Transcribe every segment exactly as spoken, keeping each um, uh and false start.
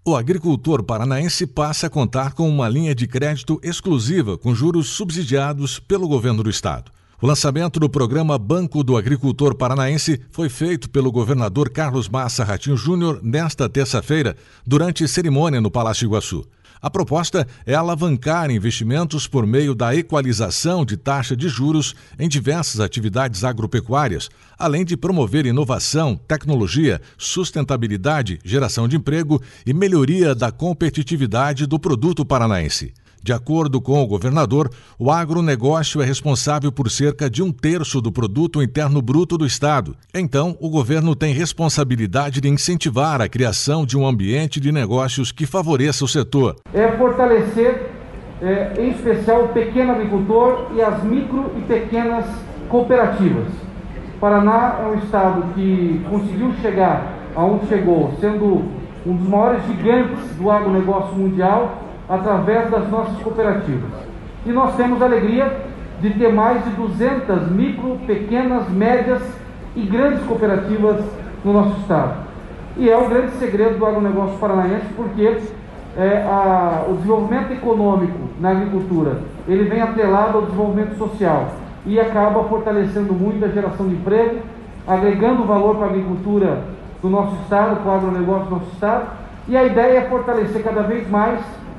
O agricultor paranaense passa a contar com uma linha de crédito exclusiva com juros subsidiados pelo governo do estado. O lançamento do programa Banco do Agricultor Paranaense foi feito pelo governador Carlos Massa Ratinho Júnior nesta terça-feira, durante cerimônia no Palácio Iguaçu. A proposta é alavancar investimentos por meio da equalização de taxa de juros em diversas atividades agropecuárias, além de promover inovação, tecnologia, sustentabilidade, geração de emprego e melhoria da competitividade do produto paranaense. De acordo com o governador, o agronegócio é responsável por cerca de um terço do produto interno bruto do estado. Então, o governo tem responsabilidade de incentivar a criação de um ambiente de negócios que favoreça o setor. É fortalecer, é, em especial, o pequeno agricultor e as micro e pequenas cooperativas. O Paraná é um estado que conseguiu chegar aonde chegou, sendo um dos maiores gigantes do agronegócio mundial, através das nossas cooperativas. E nós temos a alegria de ter mais de duzentas micro, pequenas, médias e grandes cooperativas no nosso estado. E é o grande segredo do agronegócio paranaense, porque é, a, o desenvolvimento econômico na agricultura, ele vem atrelado ao desenvolvimento social e acaba fortalecendo muito a geração de emprego, agregando valor para a agricultura do nosso estado, para o agronegócio do nosso estado, e a ideia é fortalecer cada vez mais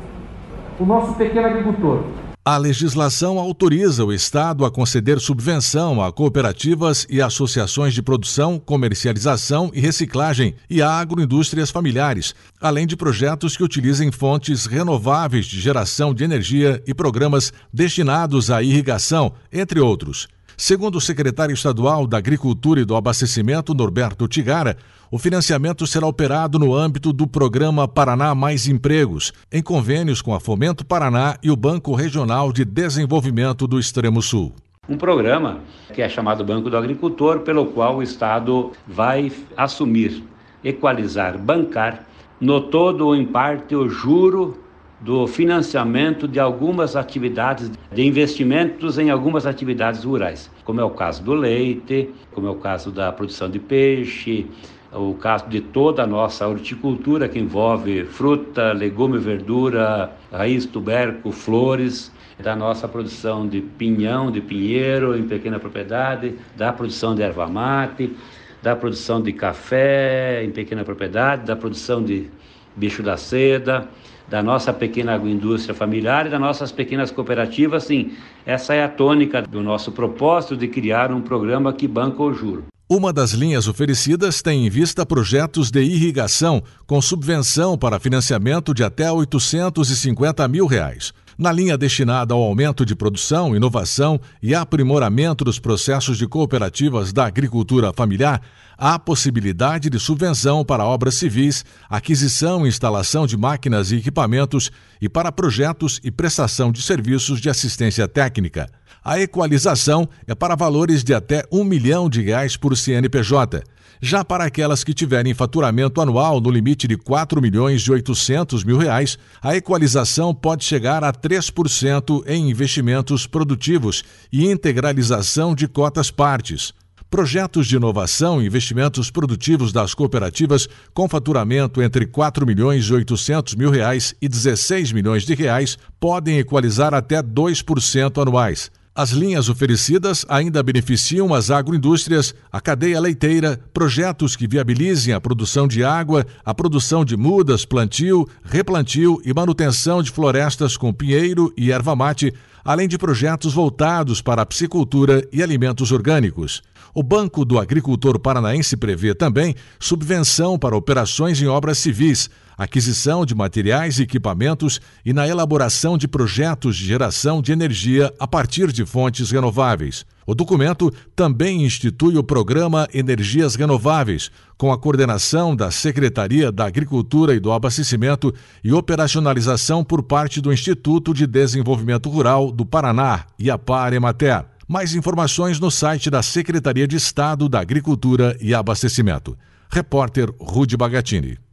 o nosso pequeno agricultor. A legislação autoriza o Estado a conceder subvenção a cooperativas e associações de produção, comercialização e reciclagem e a agroindústrias familiares, além de projetos que utilizem fontes renováveis de geração de energia e programas destinados à irrigação, entre outros. Segundo o secretário estadual da Agricultura e do Abastecimento, Norberto Tigara, o financiamento será operado no âmbito do Programa Paraná Mais Empregos, em convênios com a Fomento Paraná e o Banco Regional de Desenvolvimento do Extremo Sul. Um programa que é chamado Banco do Agricultor, pelo qual o Estado vai assumir, equalizar, bancar, no todo ou em parte, o juro do financiamento de algumas atividades, de investimentos em algumas atividades rurais, como é o caso do leite, como é o caso da produção de peixe, o caso de toda a nossa horticultura, que envolve fruta, legume, verdura, raiz, tubérculo, flores, da nossa produção de pinhão, de pinheiro em pequena propriedade, da produção de erva mate, da produção de café em pequena propriedade, da produção de bicho da seda, da nossa pequena agroindústria familiar e das nossas pequenas cooperativas. Sim, essa é a tônica do nosso propósito de criar um programa que banca o juro. Uma das linhas oferecidas tem em vista projetos de irrigação com subvenção para financiamento de até oitocentos e cinquenta mil reais. Na linha destinada ao aumento de produção, inovação e aprimoramento dos processos de cooperativas da agricultura familiar, há possibilidade de subvenção para obras civis, aquisição e instalação de máquinas e equipamentos e para projetos e prestação de serviços de assistência técnica. A equalização é para valores de até um milhão de reais por C N P J. Já para aquelas que tiverem faturamento anual no limite de quatro milhões e oitocentos mil reais, a equalização pode chegar a três por cento em investimentos produtivos e integralização de cotas partes. Projetos de inovação e investimentos produtivos das cooperativas com faturamento entre quatro milhões e oitocentos mil reais e dezesseis milhões de reais podem equalizar até dois por cento anuais. As linhas oferecidas ainda beneficiam as agroindústrias, a cadeia leiteira, projetos que viabilizem a produção de água, a produção de mudas, plantio, replantio e manutenção de florestas com pinheiro e erva mate, além de projetos voltados para a piscicultura e alimentos orgânicos. O Banco do Agricultor Paranaense prevê também subvenção para operações em obras civis, aquisição de materiais e equipamentos e na elaboração de projetos de geração de energia a partir de fontes renováveis. O documento também institui o programa Energias Renováveis, com a coordenação da Secretaria da Agricultura e do Abastecimento e operacionalização por parte do Instituto de Desenvolvimento Rural do Paraná, IAPAR Emater. Mais informações no site da Secretaria de Estado da Agricultura e Abastecimento. Repórter Rudy Bagatini.